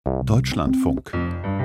Deutschlandfunk.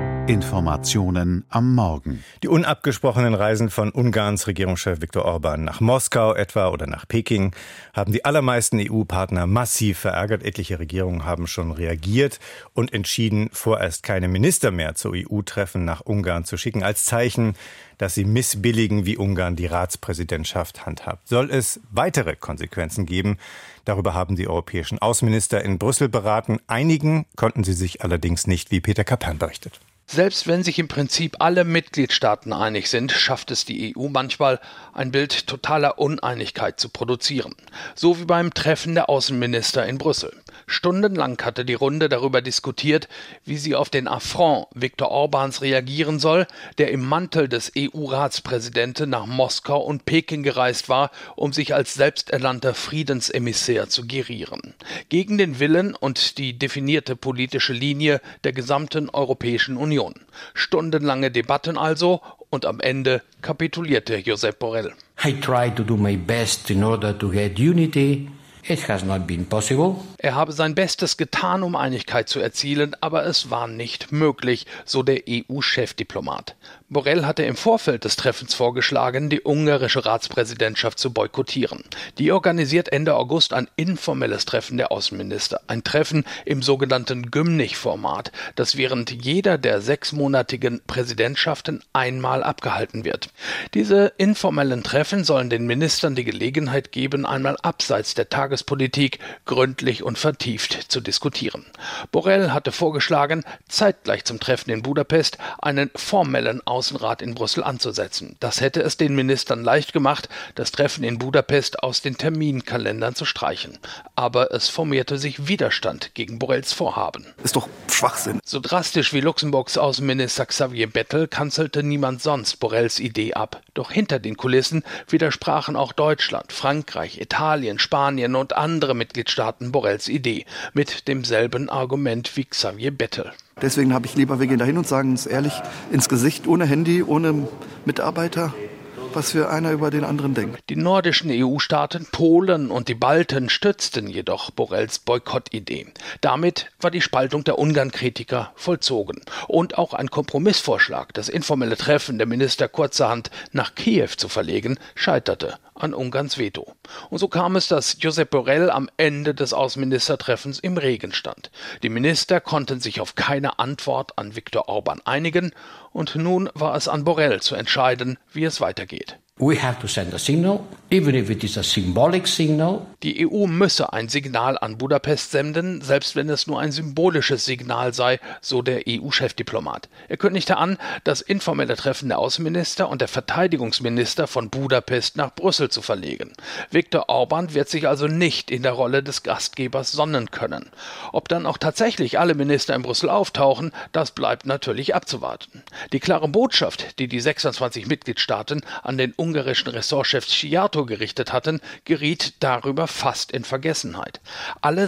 Informationen am Morgen. Die unabgesprochenen Reisen von Ungarns Regierungschef Viktor Orbán nach Moskau etwa oder nach Peking haben die allermeisten EU-Partner massiv verärgert. Etliche Regierungen haben schon reagiert und entschieden, vorerst keine Minister mehr zu EU-Treffen nach Ungarn zu schicken, als Zeichen, dass sie missbilligen, wie Ungarn die Ratspräsidentschaft handhabt. Soll es weitere Konsequenzen geben? Darüber haben die europäischen Außenminister in Brüssel beraten. Einigen konnten sie sich allerdings nicht, wie Peter Kapern berichtet. Selbst wenn sich im Prinzip alle Mitgliedstaaten einig sind, schafft es die EU manchmal, ein Bild totaler Uneinigkeit zu produzieren. So wie beim Treffen der Außenminister in Brüssel. Stundenlang hatte die Runde darüber diskutiert, wie sie auf den Affront Viktor Orbáns reagieren soll, der im Mantel des EU-Ratspräsidenten nach Moskau und Peking gereist war, um sich als selbsternannter Friedensemissär zu gerieren. Gegen den Willen und die definierte politische Linie der gesamten Europäischen Union. Stundenlange Debatten also und am Ende kapitulierte Josep Borrell. I tried to do my best in order to get unity. It has not been possible. Er habe sein Bestes getan, um Einigkeit zu erzielen, aber es war nicht möglich, so der EU-Chefdiplomat. Borrell hatte im Vorfeld des Treffens vorgeschlagen, die ungarische Ratspräsidentschaft zu boykottieren. Die organisiert Ende August ein informelles Treffen der Außenminister. Ein Treffen im sogenannten Gymnich-Format, das während jeder der 6-monatigen Präsidentschaften einmal abgehalten wird. Diese informellen Treffen sollen den Ministern die Gelegenheit geben, einmal abseits der Tagespolitik gründlich und vertieft zu diskutieren. Borrell hatte vorgeschlagen, zeitgleich zum Treffen in Budapest einen formellen Außenrat in Brüssel anzusetzen. Das hätte es den Ministern leicht gemacht, das Treffen in Budapest aus den Terminkalendern zu streichen. Aber es formierte sich Widerstand gegen Borrells Vorhaben. Ist doch Schwachsinn. So drastisch wie Luxemburgs Außenminister Xavier Bettel kanzelte niemand sonst Borrells Idee ab. Doch hinter den Kulissen widersprachen auch Deutschland, Frankreich, Italien, Spanien und andere Mitgliedstaaten Borrells Idee mit demselben Argument wie Xavier Bettel. Deswegen habe ich lieber, wir gehen da hin und sagen uns ehrlich ins Gesicht, ohne Handy, ohne Mitarbeiter, was für einer über den anderen denkt. Die nordischen EU-Staaten, Polen und die Balten stützten jedoch Borrells Boykottidee. Damit war die Spaltung der Ungarn-Kritiker vollzogen. Und auch ein Kompromissvorschlag, das informelle Treffen der Minister kurzerhand nach Kiew zu verlegen, scheiterte an Ungarns Veto. Und so kam es, dass Josep Borrell am Ende des Außenministertreffens im Regen stand. Die Minister konnten sich auf keine Antwort an Viktor Orbán einigen und nun war es an Borrell zu entscheiden, wie es weitergeht. We have to send a signal, even if it is a symbolic signal. Die EU müsse ein Signal an Budapest senden, selbst wenn es nur ein symbolisches Signal sei, so der EU-Chefdiplomat. Er kündigte an, das informelle Treffen der Außenminister und der Verteidigungsminister von Budapest nach Brüssel zu verlegen. Viktor Orbán wird sich also nicht in der Rolle des Gastgebers sonnen können. Ob dann auch tatsächlich alle Minister in Brüssel auftauchen, das bleibt natürlich abzuwarten. Die klare Botschaft, die die 26 Mitgliedstaaten an den ungarischen Ressortchef Szijjártó gerichtet hatten, geriet darüber fast in Vergessenheit. Alle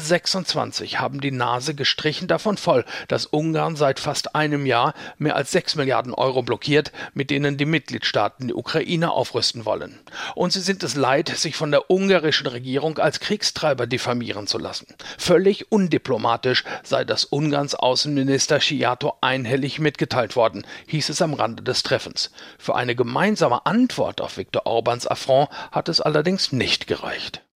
26 haben die Nase gestrichen davon voll, dass Ungarn seit fast einem Jahr mehr als 6 Milliarden Euro blockiert, mit denen die Mitgliedstaaten die Ukraine aufrüsten wollen. Und sie sind es leid, sich von der ungarischen Regierung als Kriegstreiber diffamieren zu lassen. Völlig undiplomatisch sei das Ungarns Außenminister Szijjártó einhellig mitgeteilt worden, hieß es am Rande des Treffens. Für eine gemeinsame Antwort auf Viktor Orbáns Affront hat es allerdings nicht gereicht.